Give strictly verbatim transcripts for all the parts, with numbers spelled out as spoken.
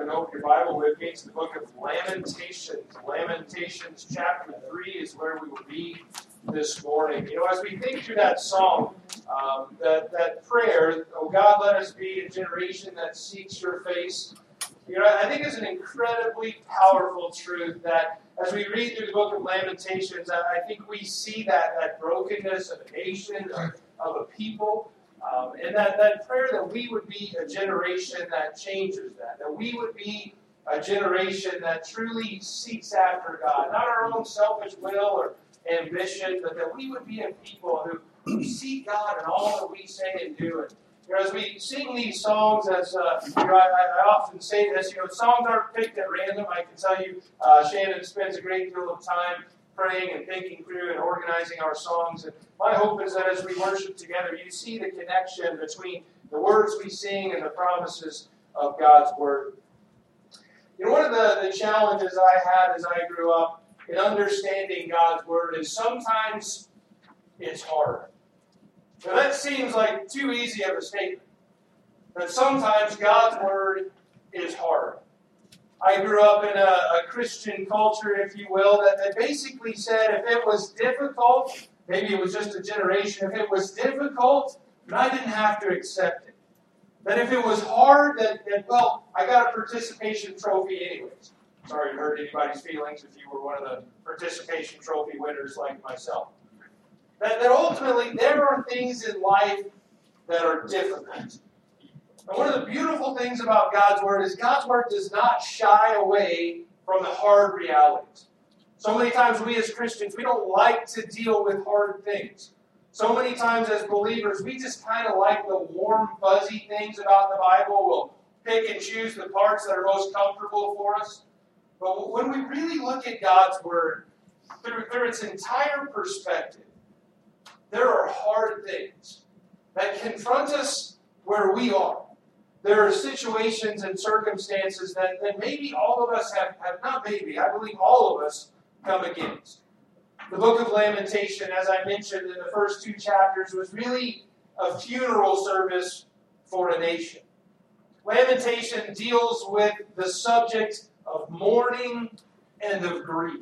and open your Bible with me to the book of Lamentations. Lamentations chapter three is where we will be this morning. You know, as we think through that song, um, that, that prayer, oh God, let us be a generation that seeks your face, you know, I think it's an incredibly powerful truth that as we read through the book of Lamentations, I, I think we see that, that brokenness of a nation, of, of a people. Um, and that, that prayer that we would be a generation that changes that, that we would be a generation that truly seeks after God, not our own selfish will or ambition, but that we would be a people who seek God in all that we say and do. And you know, as we sing these songs, as uh, you know, I, I often say this, you know, songs aren't picked at random. I can tell you, uh, Shannon spends a great deal of time praying and thinking through and organizing our songs. And my hope is that as we worship together, you see the connection between the words we sing and the promises of God's Word. You know, one of the, the challenges I had as I grew up in understanding God's Word is sometimes it's hard. Now that seems like too easy of a statement. But sometimes God's Word is hard. I grew up in a, a Christian culture, if you will, that, that basically said if it was difficult, maybe it was just a generation, if it was difficult, then I didn't have to accept it. That if it was hard, that, that well, I got a participation trophy anyways. Sorry to hurt anybody's feelings if you were one of the participation trophy winners like myself. That, that ultimately there are things in life that are difficult. And one of the beautiful things about God's Word is God's Word does not shy away from the hard realities. So many times we as Christians, we don't like to deal with hard things. So many times as believers, we just kind of like the warm, fuzzy things about the Bible. We'll pick and choose the parts that are most comfortable for us. But when we really look at God's Word, through, through its entire perspective, there are hard things that confront us where we are. There are situations and circumstances that, that maybe all of us have, have, not maybe, I believe all of us come against. The book of Lamentation, as I mentioned in the first two chapters, was really a funeral service for a nation. Lamentation deals with the subject of mourning and of grief.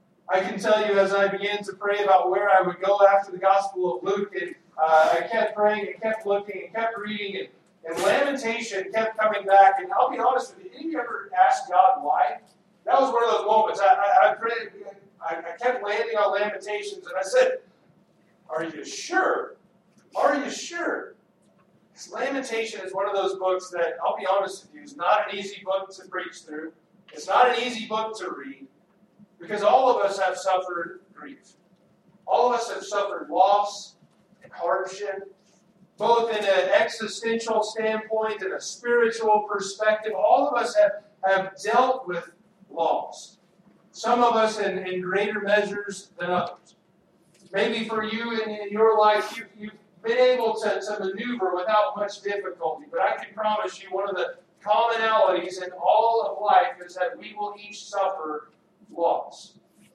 I can tell you as I began to pray about where I would go after the Gospel of Luke, and uh, I kept praying and kept looking and kept reading, and And Lamentation kept coming back, and I'll be honest with you, did you ever ask God why? That was one of those moments. I, I, I, prayed, I, I kept landing on Lamentations, and I said, are you sure? Are you sure? Because Lamentation is one of those books that, I'll be honest with you, is not an easy book to preach through. It's not an easy book to read, because all of us have suffered grief. All of us have suffered loss and hardship, both in an existential standpoint and a spiritual perspective. All of us have, have dealt with loss. Some of us in, in greater measures than others. Maybe for you in, in your life, you, you've been able to, to maneuver without much difficulty. But I can promise you one of the commonalities in all of life is that we will each suffer loss.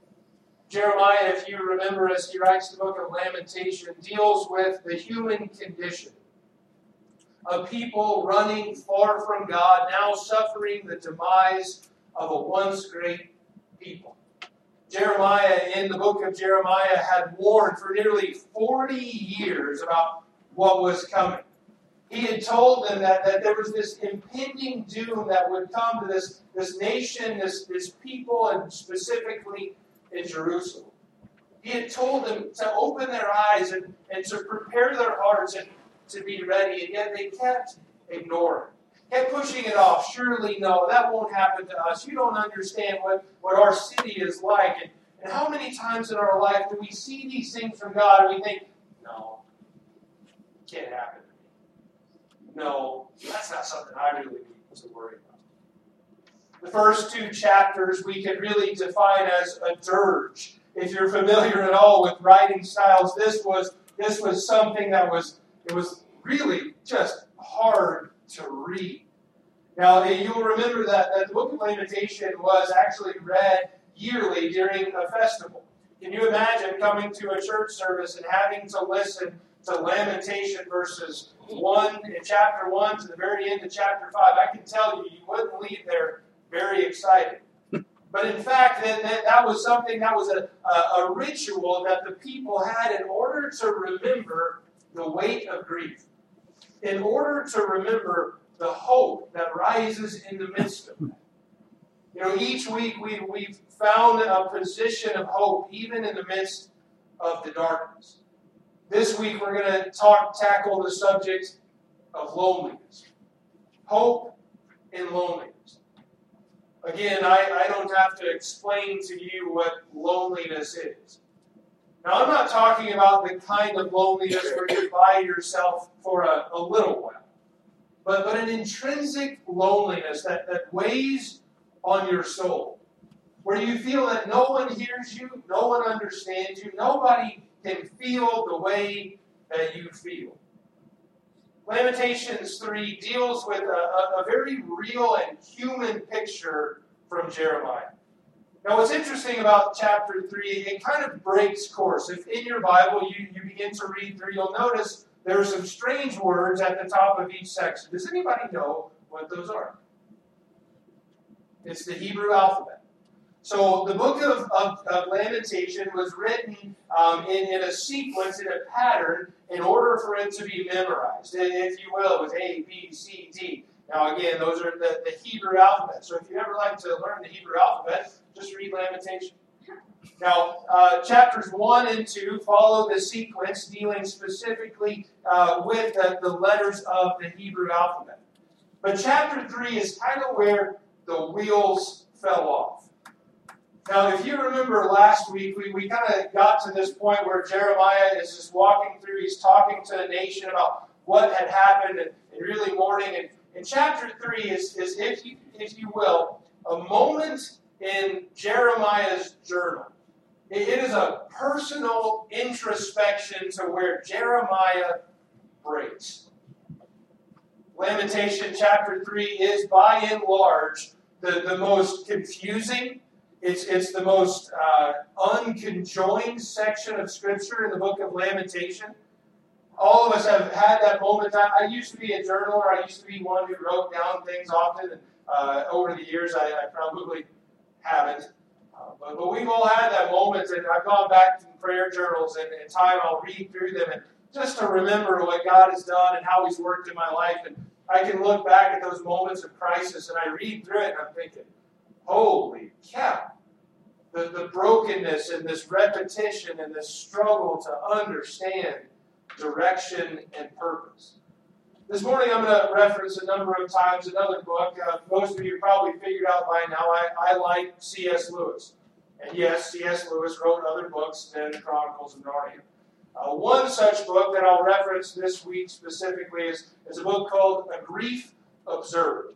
Jeremiah, if you remember, as he writes the book of Lamentation, deals with the human condition of people running far from God, now suffering the demise of a once great people. Jeremiah, in the book of Jeremiah, had warned for nearly forty years about what was coming. He had told them that, that there was this impending doom that would come to this, this nation, this, this people, and specifically in Jerusalem. He had told them to open their eyes and, and to prepare their hearts and to be ready, and yet they kept ignoring. Kept pushing it off. Surely no, that won't happen to us. You don't understand what, what our city is like. And, and how many times in our life do we see these things from God and we think, no, it can't happen to me. No, that's not something I really need to worry about. The first two chapters we could really define as a dirge. If you're familiar at all with writing styles, this was this was something that was it was really just hard to read. Now you'll remember that, that the book of Lamentation was actually read yearly during a festival. Can you imagine coming to a church service and having to listen to Lamentation verses one in chapter one to the very end of chapter five, I can tell you, you wouldn't leave there very excited. But in fact, that, that, that was something, that was a, a, a ritual that the people had in order to remember the weight of grief. In order to remember the hope that rises in the midst of that. You know, each week we, we've found a position of hope, even in the midst of the darkness. This week we're going to talk, tackle the subject of loneliness. Hope in loneliness. Again, I, I don't have to explain to you what loneliness is. Now, I'm not talking about the kind of loneliness where you're by yourself for a, a little while, but, but an intrinsic loneliness that, that weighs on your soul, where you feel that no one hears you, no one understands you, nobody can feel the way that you feel. Lamentations three deals with a, a, a very real and human picture from Jeremiah. Now, what's interesting about chapter three, it kind of breaks course. If in your Bible you, you begin to read through, you'll notice there are some strange words at the top of each section. Does anybody know what those are? It's the Hebrew alphabet. So the book of, of, of Lamentation was written um, in, in a sequence, in a pattern, in order for it to be memorized. If you will, it was A, B, C, D. Now again, those are the, the Hebrew alphabet. So if you ever like to learn the Hebrew alphabet, just read Lamentation. Now, uh, chapters one and two follow the sequence dealing specifically uh, with the, the letters of the Hebrew alphabet. But chapter three is kind of where the wheels fell off. Now, if you remember last week, we, we kind of got to this point where Jeremiah is just walking through, he's talking to the nation about what had happened and, and really mourning. And, and chapter three is, is if, you, if you will, a moment in Jeremiah's journal. It, it is a personal introspection to where Jeremiah breaks. Lamentation chapter three is by and large the, the most confusing. It's, it's the most uh, unconjoined section of Scripture in the book of Lamentation. All of us have had that moment. I, I used to be a journaler. I used to be one who wrote down things often. And uh, over the years, I, I probably haven't. Uh, but, but we've all had that moment. And I've gone back to prayer journals and in time I'll read through them and just to remember what God has done and how He's worked in my life. And I can look back at those moments of crisis and I read through it and I'm thinking, holy cow. The, the brokenness and this repetition and this struggle to understand direction and purpose. This morning I'm going to reference a number of times another book. Uh, most of you probably figured out by now I, I like C S Lewis. And yes, C S Lewis wrote other books than the Chronicles of Narnia. Uh, one such book that I'll reference this week specifically is, is a book called A Grief Observed.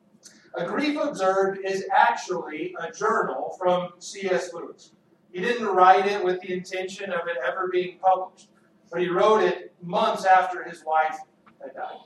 A Grief Observed is actually a journal from C S Lewis. He didn't write it with the intention of it ever being published, but he wrote it months after his wife had died.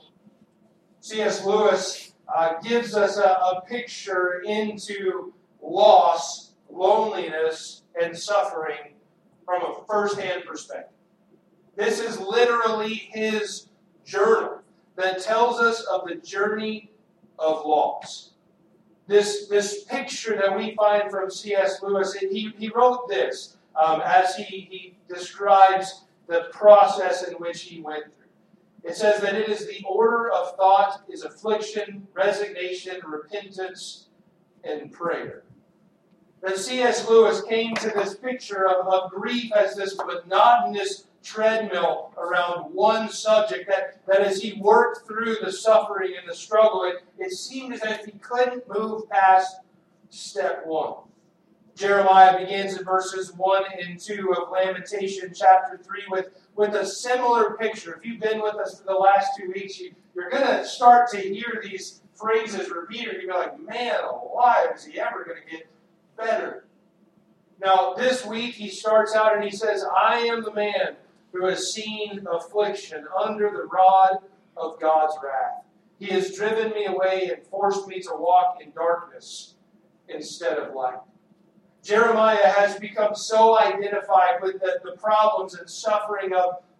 C S Lewis uh, gives us a, a picture into loss, loneliness, and suffering from a first-hand perspective. This is literally his journal that tells us of the journey of loss. This, this picture that we find from C S Lewis, he, he wrote this um, as he, he describes the process in which he went through. It says that it is the order of thought is affliction, resignation, repentance, and prayer. That C S Lewis came to this picture of, of grief as this monotonous treadmill around one subject, that, that as he worked through the suffering and the struggle, it, it seemed as if he couldn't move past step one. Jeremiah begins in verses one and two of Lamentation chapter three with, with a similar picture. If you've been with us for the last two weeks, you, you're going to start to hear these phrases repeated. You're like, man alive, is he ever going to get better? Now, this week he starts out and he says, I am the man who has seen affliction under the rod of God's wrath. He has driven me away and forced me to walk in darkness instead of light. Jeremiah has become so identified with the, the problems and suffering of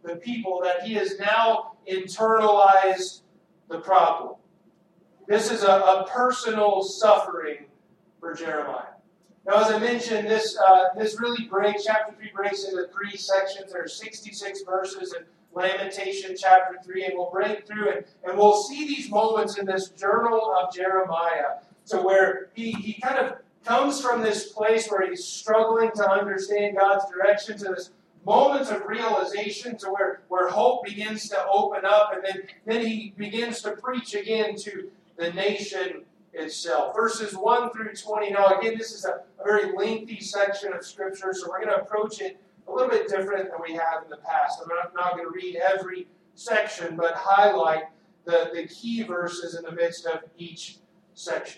the people that he has now internalized the problem. This is a, a personal suffering for Jeremiah. Now, as I mentioned, this uh, this really breaks, chapter three breaks into three sections. There are sixty-six verses in Lamentation chapter three, and we'll break through it, and we'll see these moments in this journal of Jeremiah to where he, he kind of comes from this place where he's struggling to understand God's direction to this moment of realization to where, where hope begins to open up, and then, then he begins to preach again to the nation itself. Verses one through twenty. Now, again, this is a, a very lengthy section of Scripture, so we're going to approach it a little bit different than we have in the past. I'm not, not going to read every section, but highlight the, the key verses in the midst of each section.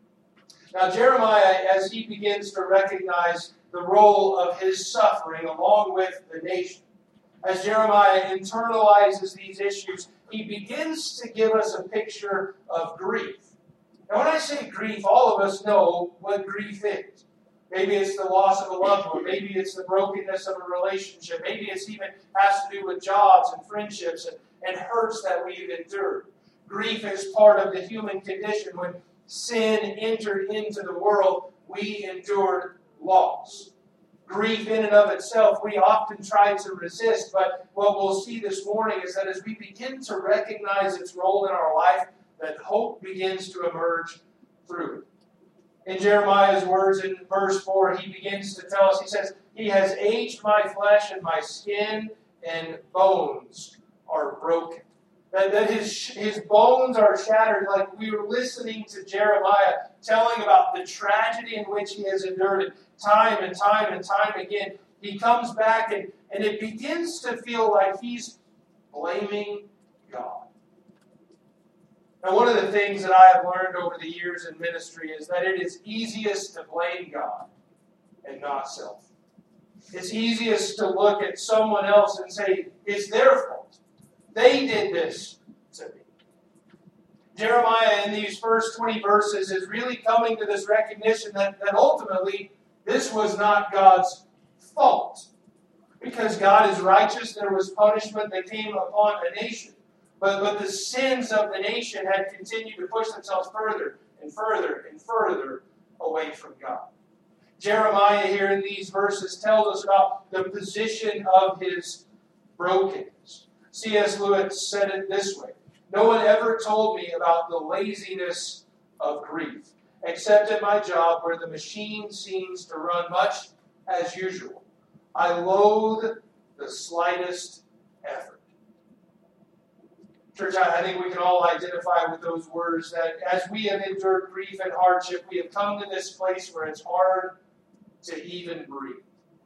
Now, Jeremiah, as he begins to recognize the role of his suffering along with the nation, as Jeremiah internalizes these issues, he begins to give us a picture of grief. Now, when I say grief, all of us know what grief is. Maybe it's the loss of a loved one. Maybe it's the brokenness of a relationship. Maybe it's even has to do with jobs and friendships and, and hurts that we've endured. Grief is part of the human condition. When sin entered into the world, we endured loss. Grief in and of itself, we often try to resist, but what we'll see this morning is that as we begin to recognize its role in our life, that hope begins to emerge through it. In Jeremiah's words in verse four, he begins to tell us, he says, "He has aged my flesh and my skin and bones are broken." That, that his, his bones are shattered, like we were listening to Jeremiah telling about the tragedy in which he has endured it time and time and time again. He comes back and, and it begins to feel like he's blaming God. Now, one of the things that I have learned over the years in ministry is that it is easiest to blame God and not self. It's easiest to look at someone else and say, it's their fault. They did this to me. Jeremiah, in these first twenty verses, is really coming to this recognition that, that ultimately this was not God's fault. Because God is righteous, there was punishment that came upon a nation. But, but the sins of the nation had continued to push themselves further and further and further away from God. Jeremiah here in these verses tells us about the position of his brokenness. C S Lewis said it this way: "No one ever told me about the laziness of grief, except at my job where the machine seems to run much as usual. I loathe the slightest effort." Church, I think we can all identify with those words that as we have endured grief and hardship, we have come to this place where it's hard to even breathe.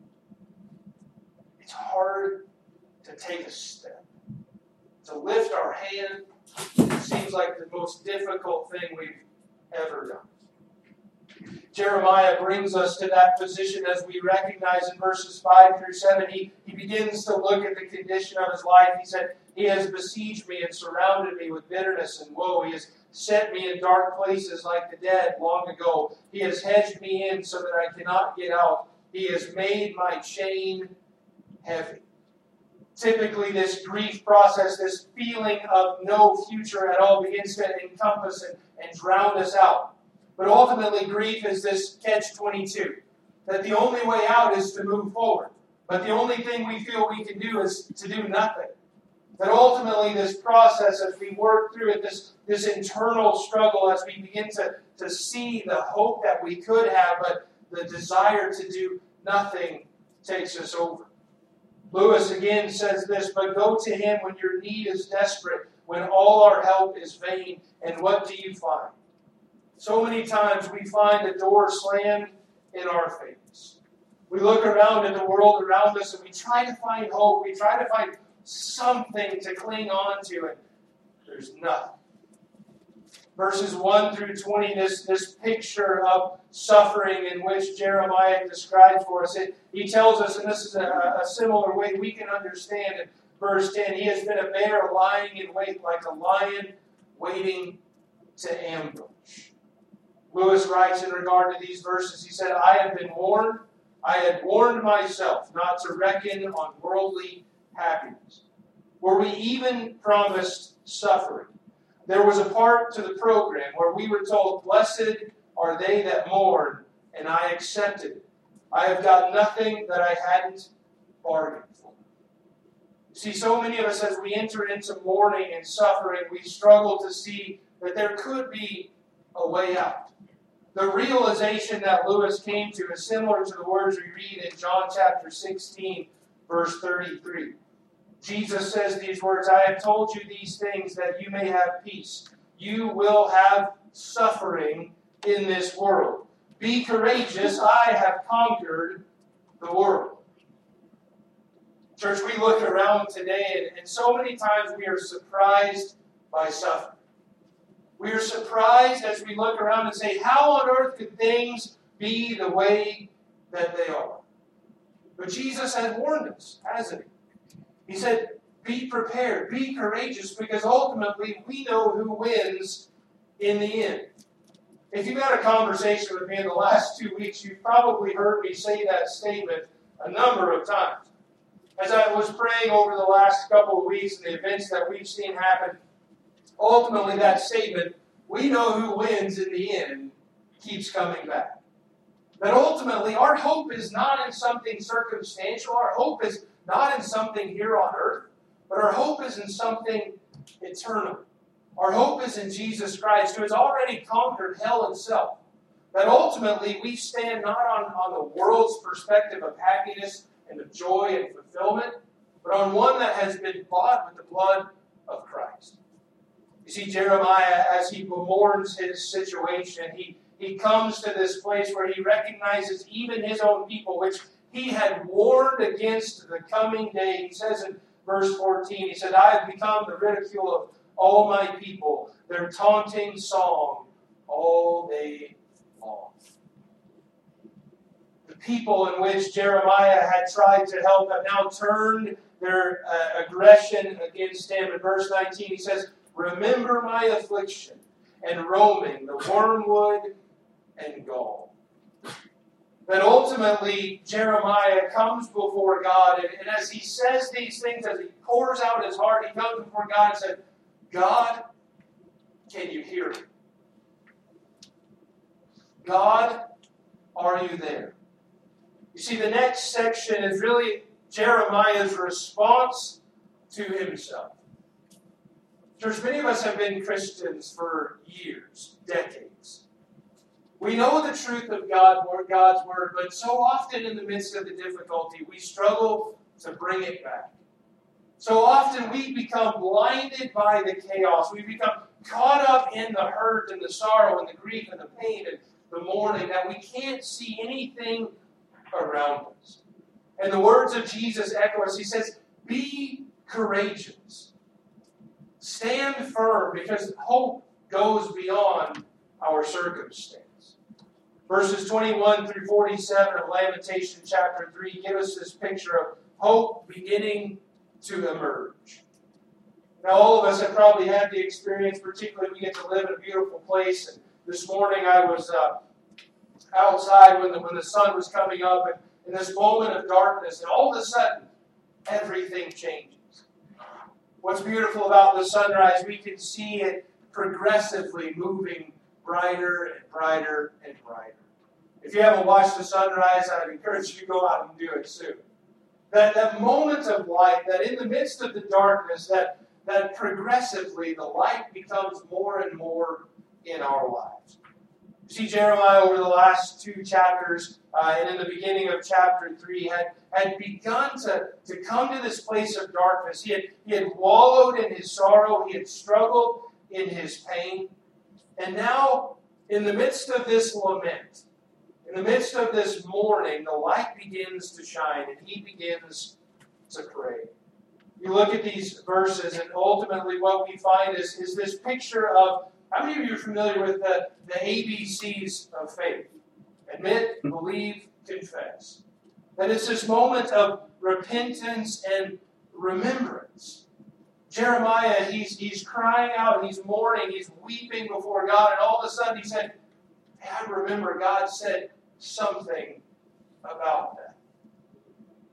It's hard to take a step. To lift our hand, it seems like the most difficult thing we've ever done. Jeremiah brings us to that position as we recognize in verses five through seven. He, he begins to look at the condition of his life. He said, "He has besieged me and surrounded me with bitterness and woe. He has set me in dark places like the dead long ago. He has hedged me in so that I cannot get out. He has made my chain heavy." Typically, this grief process, this feeling of no future at all, begins to encompass and, and drown us out. But ultimately, grief is this catch twenty-two, that the only way out is to move forward. But the only thing we feel we can do is to do nothing. That ultimately this process, as we work through it, this, this internal struggle, as we begin to, to see the hope that we could have, but the desire to do nothing takes us over. Lewis again says this: "But go to him when your need is desperate, when all our help is vain, and what do you find?" So many times we find a door slammed in our face. We look around at the world around us and we try to find hope. We try to find something to cling on to, and there's nothing. Verses one through twenty, this, this picture of suffering in which Jeremiah describes for us, it, he tells us, and this is a, a similar way we can understand it. Verse ten, "He has been a bear lying in wait like a lion waiting to ambush." Lewis writes in regard to these verses, he said, "I have been warned, I had warned myself not to reckon on worldly happiness? Were we even promised suffering? There was a part to the program where we were told, blessed are they that mourn, and I accepted it. I have got nothing that I hadn't bargained for. See, so many of us, as we enter into mourning and suffering, we struggle to see that there could be a way out. The realization that Lewis came to is similar to the words we read in John chapter sixteen, verse thirty-three. Jesus says these words, I have told you these things that you may have peace. You will have suffering in this world. Be courageous, I have conquered the world. Church, we look around today, and, and so many times we are surprised by suffering. We are surprised as we look around and say, how on earth could things be the way that they are? But Jesus has warned us, hasn't he? He said, be prepared, be courageous, because ultimately we know who wins in the end. If you've had a conversation with me in the last two weeks, you've probably heard me say that statement a number of times. As I was praying over the last couple of weeks and the events that we've seen happen, ultimately that statement, we know who wins in the end, keeps coming back. That ultimately our hope is not in something circumstantial, our hope is not in something here on earth, but our hope is in something eternal. Our hope is in Jesus Christ, who has already conquered hell itself. That ultimately we stand not on, on the world's perspective of happiness and of joy and fulfillment, but on one that has been bought with the blood of Christ. You see, Jeremiah, as he bemoans his situation, he, he comes to this place where he recognizes even his own people, which he had warned against the coming day. He says in verse fourteen, he said, I have become the ridicule of all my people, their taunting song all day long. The people in which Jeremiah had tried to help have now turned their uh, aggression against him. In verse nineteen, he says, remember my affliction and roaming, the wormwood and gall. That ultimately Jeremiah comes before God, and, and as he says these things, as he pours out his heart, he comes before God and said, God, can you hear me? God, are you there? You see, the next section is really Jeremiah's response to himself. Church, many of us have been Christians for years, decades. We know the truth of God, God's Word, but so often in the midst of the difficulty, we struggle to bring it back. So often we become blinded by the chaos. We become caught up in the hurt and the sorrow and the grief and the pain and the mourning that we can't see anything around us. And the words of Jesus echo us. He says, be courageous. Stand firm, because hope goes beyond our circumstance. Verses twenty-one through forty-seven of Lamentation chapter three give us this picture of hope beginning to emerge. Now, all of us have probably had the experience, particularly we get to live in a beautiful place. And this morning I was uh, outside when the, when the sun was coming up, and in this moment of darkness, and all of a sudden, everything changes. What's beautiful about the sunrise, we can see it progressively moving brighter and brighter and brighter. If you haven't watched the sunrise, I'd encourage you to go out and do it soon. That, that moment of light, that in the midst of the darkness, that, that progressively the light becomes more and more in our lives. You see, Jeremiah over the last two chapters, uh, and in the beginning of chapter three, had, had begun to, to come to this place of darkness. He had, he had wallowed in his sorrow. He had struggled in his pain. And now, in the midst of this lament, in the midst of this mourning, the light begins to shine, and he begins to pray. You look at these verses, and ultimately what we find is, is this picture of, how many of you are familiar with the, the A B Cs of faith? Admit, believe, confess. That it's this moment of repentance and remembrance. Jeremiah, he's, he's crying out, he's mourning, he's weeping before God, and all of a sudden he said, hey, I remember God said something about that.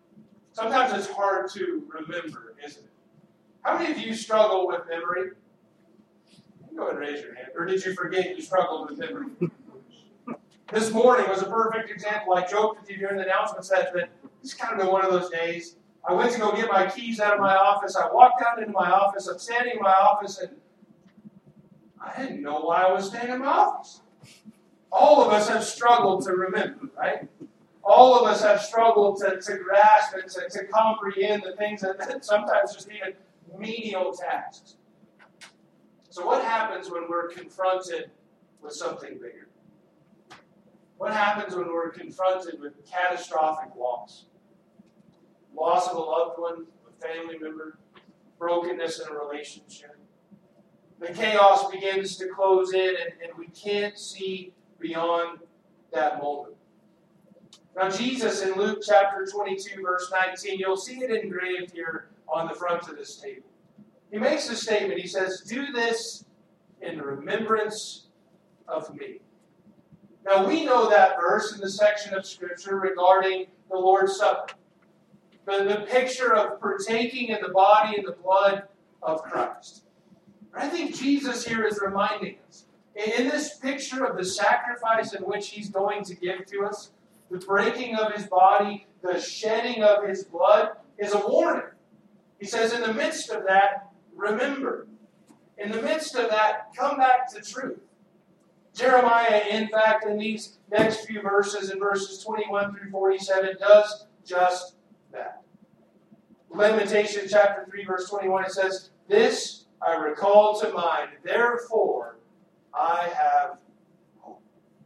Sometimes it's hard to remember, isn't it? How many of you struggle with memory? Go ahead and raise your hand. Or did you forget you struggled with memory? This morning was a perfect example. I joked with you during the announcement set that it's kind of been one of those days. I went to go get my keys out of my office. I walked out into my office. I'm standing in my office, and I didn't know why I was standing in my office. All of us have struggled to remember, right? All of us have struggled to, to grasp and to, to comprehend the things that, that sometimes just even menial tasks. So what happens when we're confronted with something bigger? What happens when we're confronted with catastrophic loss? Loss of a loved one, a family member, brokenness in a relationship. The chaos begins to close in, and, and we can't see beyond that moment. Now, Jesus in Luke chapter twenty-two, verse nineteen, you'll see it engraved here on the front of this table. He makes a statement. He says, "Do this in remembrance of me." Now, we know that verse in the section of Scripture regarding the Lord's Supper. The, the picture of partaking in the body and the blood of Christ. But I think Jesus here is reminding us, in this picture of the sacrifice in which He's going to give to us, the breaking of His body, the shedding of His blood, is a warning. He says, in the midst of that, remember. In the midst of that, come back to truth. Jeremiah, in fact, in these next few verses, in verses twenty-one through forty-seven, does just that. Lamentations chapter three, verse twenty-one, it says, "This I recall to mind, therefore I have hope."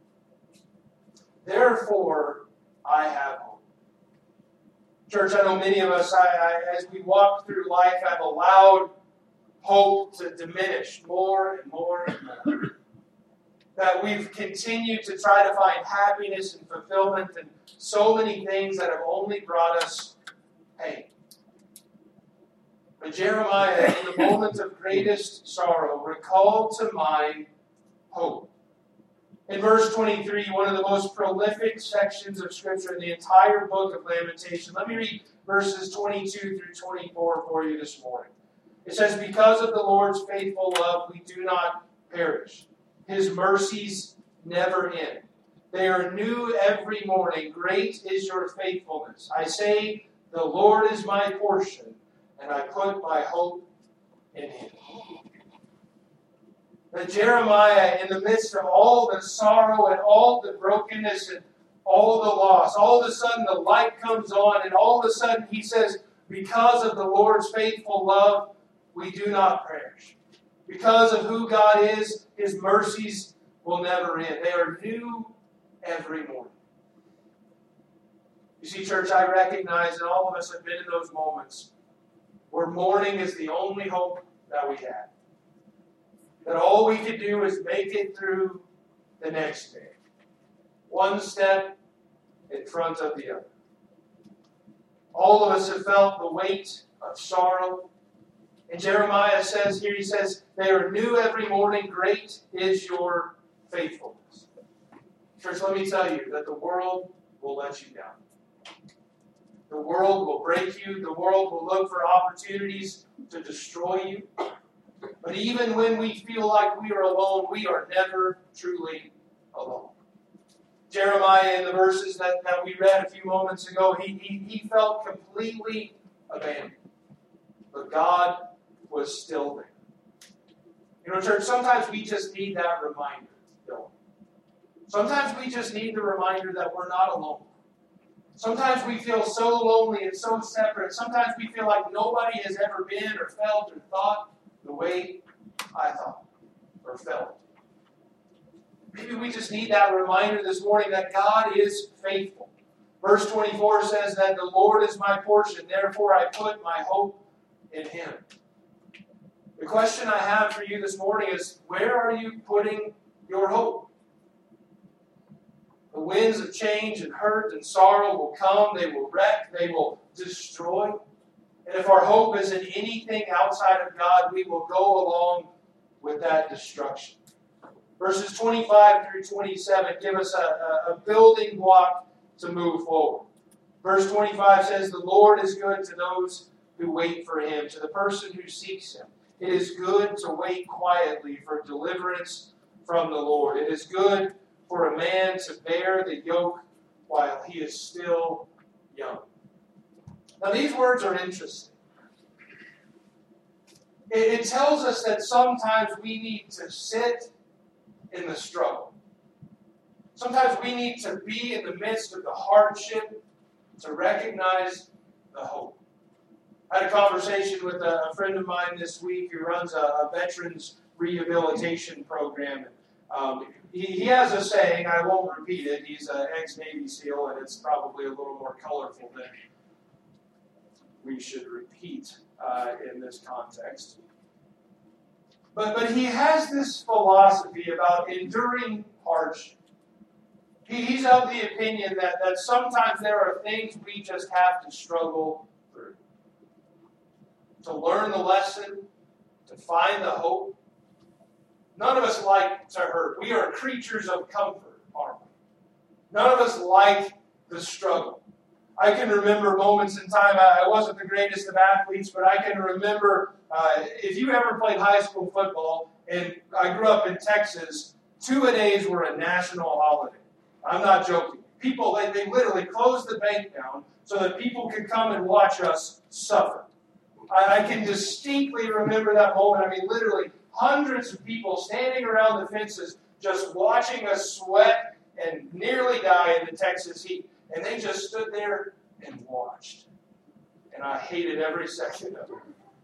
Therefore I have hope. Church, I know many of us, I, I, as we walk through life, have allowed hope to diminish more and more and more. That we've continued to try to find happiness and fulfillment in so many things that have only brought us pain. But Jeremiah, in the moment of greatest sorrow, recalled to mind hope. In verse twenty-three, one of the most prolific sections of Scripture in the entire book of Lamentation, let me read verses twenty-two through twenty-four for you this morning. It says, "Because of the Lord's faithful love, we do not perish. His mercies never end. They are new every morning. Great is your faithfulness. I say, the Lord is my portion, and I put my hope in Him." But Jeremiah, in the midst of all the sorrow and all the brokenness and all the loss, all of a sudden the light comes on, and all of a sudden he says, because of the Lord's faithful love, we do not perish. Because of who God is, His mercies will never end. They are new every morning. You see, church, I recognize that all of us have been in those moments where mourning is the only hope that we have. That all we could do is make it through the next day. One step in front of the other. All of us have felt the weight of sorrow. And Jeremiah says here, he says, they are new every morning. Great is your faithfulness. Church, let me tell you that the world will let you down. The world will break you. The world will look for opportunities to destroy you. But even when we feel like we are alone, we are never truly alone. Jeremiah, in the verses that, that we read a few moments ago, he, he, he felt completely abandoned. But God was still there. You know, church, sometimes we just need that reminder, don't we? Sometimes we just need the reminder that we're not alone. Sometimes we feel so lonely and so separate. Sometimes we feel like nobody has ever been or felt or thought the way I thought or felt. Maybe we just need that reminder this morning that God is faithful. Verse twenty-four says that the Lord is my portion, therefore I put my hope in Him. The question I have for you this morning is, where are you putting your hope? The winds of change and hurt and sorrow will come, they will wreck, they will destroy. And if our hope is in anything outside of God, we will go along with that destruction. Verses twenty-five through twenty-seven give us a, a, a building block to move forward. Verse twenty-five says, the Lord is good to those who wait for him, to the person who seeks him. It is good to wait quietly for deliverance from the Lord. It is good for a man to bear the yoke while he is still young. Now these words are interesting. It, it tells us that sometimes we need to sit in the struggle. Sometimes we need to be in the midst of the hardship to recognize the hope. I had a conversation with a, a friend of mine this week who runs a, a veterans rehabilitation program. Um, he, he has a saying, I won't repeat it. He's an ex-Navy SEAL, and it's probably a little more colorful than we should repeat uh, in this context. But, but he has this philosophy about enduring hardship. He, he's of the opinion that, that sometimes there are things we just have to struggle through. To learn the lesson, to find the hope. None of us like to hurt. We are creatures of comfort, aren't we? None of us like the struggle. I can remember moments in time, I wasn't the greatest of athletes, but I can remember, uh, if you ever played high school football, and I grew up in Texas, two-a-days were a national holiday. I'm not joking. People, they, they literally closed the bank down so that people could come and watch us suffer. I, I can distinctly remember that moment. I mean, literally hundreds of people standing around the fences just watching us sweat and nearly die in the Texas heat. And they just stood there and watched. And I hated every second of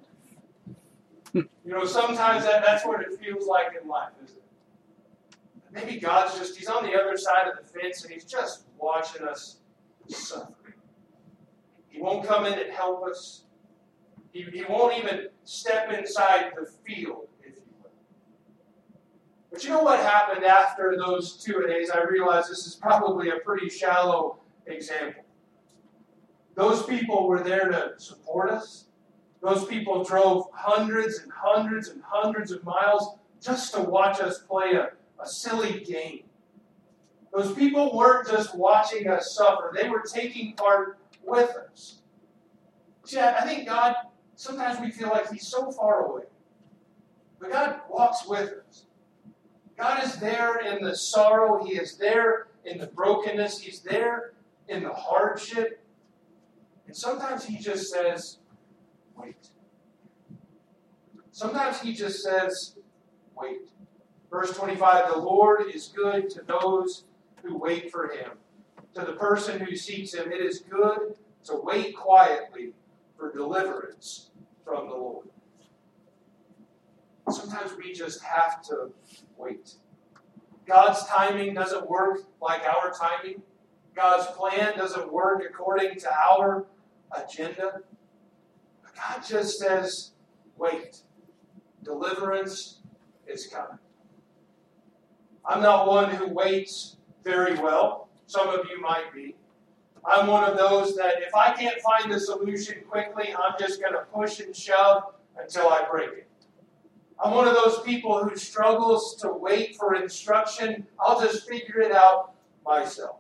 it. You know, sometimes that, that's what it feels like in life, isn't it? Maybe God's just, he's on the other side of the fence and he's just watching us suffer. He won't come in and help us. He, he won't even step inside the field, if you will. But you know what happened after those two-a-days? I realize this is probably a pretty shallow example. Those people were there to support us. Those people drove hundreds and hundreds and hundreds of miles just to watch us play a, a silly game. Those people weren't just watching us suffer. They were taking part with us. See, I think God, sometimes we feel like he's so far away. But God walks with us. God is there in the sorrow. He is there in the brokenness. He's there in the hardship. And sometimes he just says, wait. Sometimes he just says, wait. Verse twenty-five, the Lord is good to those who wait for him. To the person who seeks him, it is good to wait quietly for deliverance from the Lord. Sometimes we just have to wait. God's timing doesn't work like our timing. God's plan doesn't work according to our agenda. But God just says, wait. Deliverance is coming. I'm not one who waits very well. Some of you might be. I'm one of those that if I can't find the solution quickly, I'm just going to push and shove until I break it. I'm one of those people who struggles to wait for instruction. I'll just figure it out myself.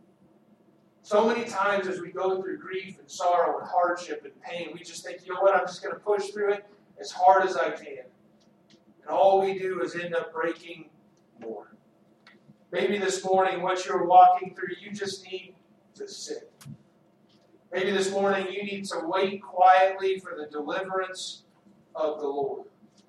So many times as we go through grief and sorrow and hardship and pain, we just think, you know what, I'm just going to push through it as hard as I can. And all we do is end up breaking more. Maybe this morning, what you're walking through, you just need to sit. Maybe this morning, you need to wait quietly for the deliverance of the Lord.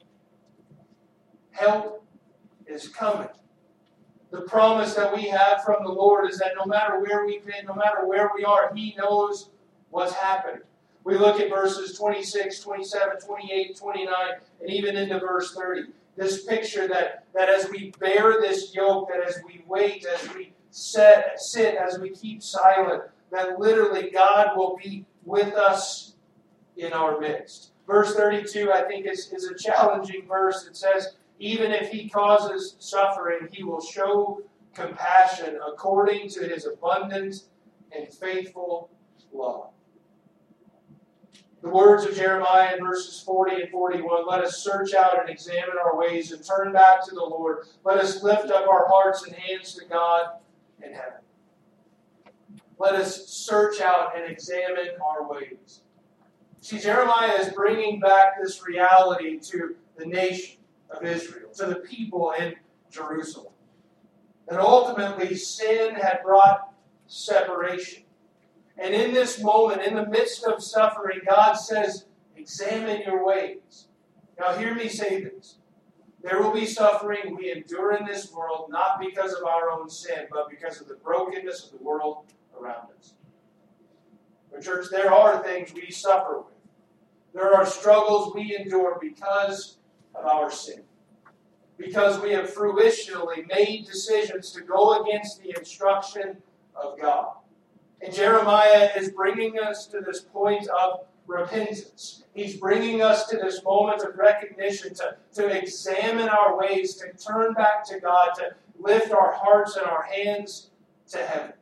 Help is coming. The promise that we have from the Lord is that no matter where we've been, no matter where we are, he knows what's happening. We look at verses twenty-six, twenty-seven, twenty-eight, twenty-nine, and even into verse thirty. This picture that, that as we bear this yoke, that as we wait, as we sit, sit, as we keep silent, that literally God will be with us in our midst. Verse thirty-two, I think, is, is a challenging verse. It says, even if he causes suffering, he will show compassion according to his abundant and faithful love. The words of Jeremiah in verses forty and forty-one, let us search out and examine our ways and turn back to the Lord. Let us lift up our hearts and hands to God in heaven. let us search out and examine our ways. See, Jeremiah is bringing back this reality to the nation of Israel, to the people in Jerusalem. That ultimately sin had brought separation. And in this moment, in the midst of suffering, God says, examine your ways. Now hear me say this. There will be suffering we endure in this world, not because of our own sin, but because of the brokenness of the world around us. But church, there are things we suffer with. There are struggles we endure because of our sin. Because we have fruitionally made decisions to go against the instruction of God. And Jeremiah is bringing us to this point of repentance. He's bringing us to this moment of recognition to, to examine our ways, to turn back to God, to lift our hearts and our hands to heaven.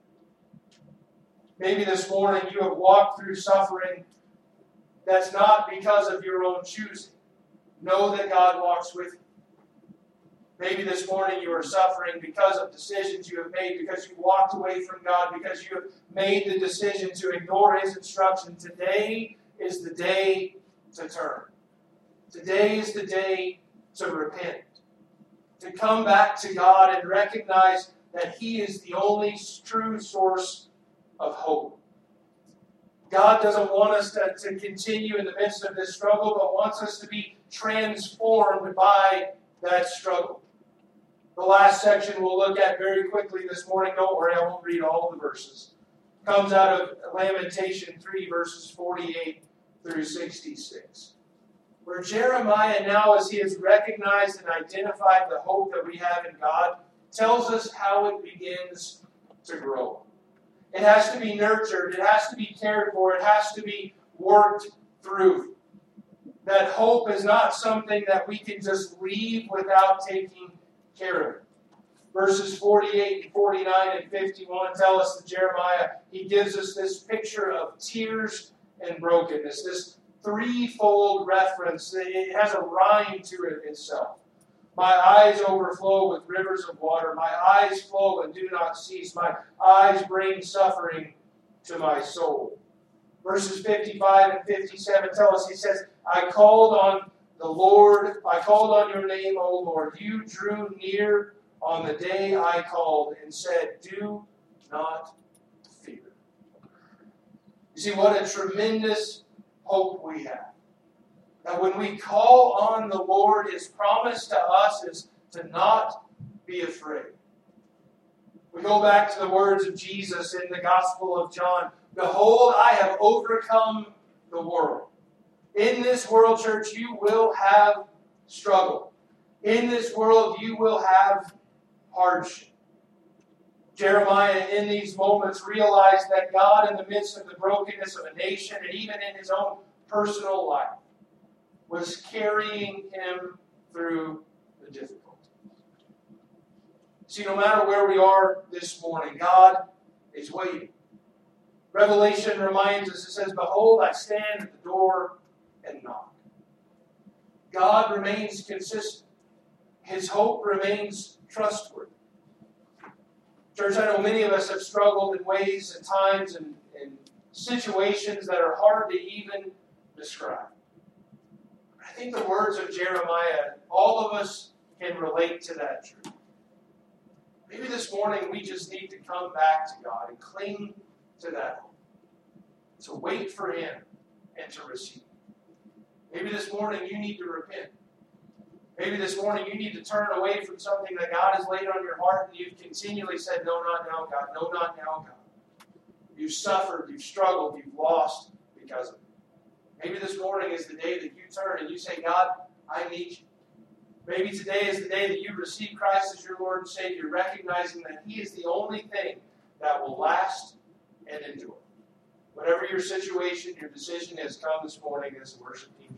Maybe this morning you have walked through suffering that's not because of your own choosing. Know that God walks with you. Maybe this morning you are suffering because of decisions you have made, because you walked away from God, because you have made the decision to ignore His instruction. Today is the day to turn. Today is the day to repent. To come back to God and recognize that He is the only true source of hope. God doesn't want us to, to continue in the midst of this struggle, but wants us to be transformed by that struggle. The last section we'll look at very quickly this morning, don't worry, I won't read all the verses, comes out of Lamentation three, verses forty-eight through sixty-six. Where Jeremiah now, as he has recognized and identified the hope that we have in God, tells us how it begins to grow. It has to be nurtured. It has to be cared for. It has to be worked through. That hope is not something that we can just leave without taking care of it. Verses forty-eight and forty-nine and fifty-one tell us that Jeremiah, he gives us this picture of tears and brokenness, this threefold reference. It has a rhyme to it itself. My eyes overflow with rivers of water. My eyes flow and do not cease. My eyes bring suffering to my soul. Verses fifty-five and fifty-seven tell us, he says, I called on the Lord, I called on your name, O Lord. You drew near on the day I called and said, do not fear. You see, what a tremendous hope we have. That when we call on the Lord, His promise to us is to not be afraid. We go back to the words of Jesus in the Gospel of John. Behold, I have overcome the world. In this world, church, you will have struggle. In this world, you will have hardship. Jeremiah, in these moments, realized that God, in the midst of the brokenness of a nation, and even in his own personal life, was carrying him through the difficulty. See, no matter where we are this morning, God is waiting. Revelation reminds us, it says, behold, I stand at the door and knock. God remains consistent. His hope remains trustworthy. Church, I know many of us have struggled in ways and times and, and situations that are hard to even describe. I think the words of Jeremiah, all of us can relate to that truth. Maybe this morning we just need to come back to God and cling to that hope. To wait for Him and to receive. Maybe this morning you need to repent. Maybe this morning you need to turn away from something that God has laid on your heart and you've continually said, no, not now, God. No, not now, God. You've suffered, you've struggled, you've lost because of it. Maybe this morning is the day that you turn and you say, God, I need you. Maybe today is the day that you receive Christ as your Lord and Savior, recognizing that He is the only thing that will last and endure. Whatever your situation, your decision is, come this morning as the worship team.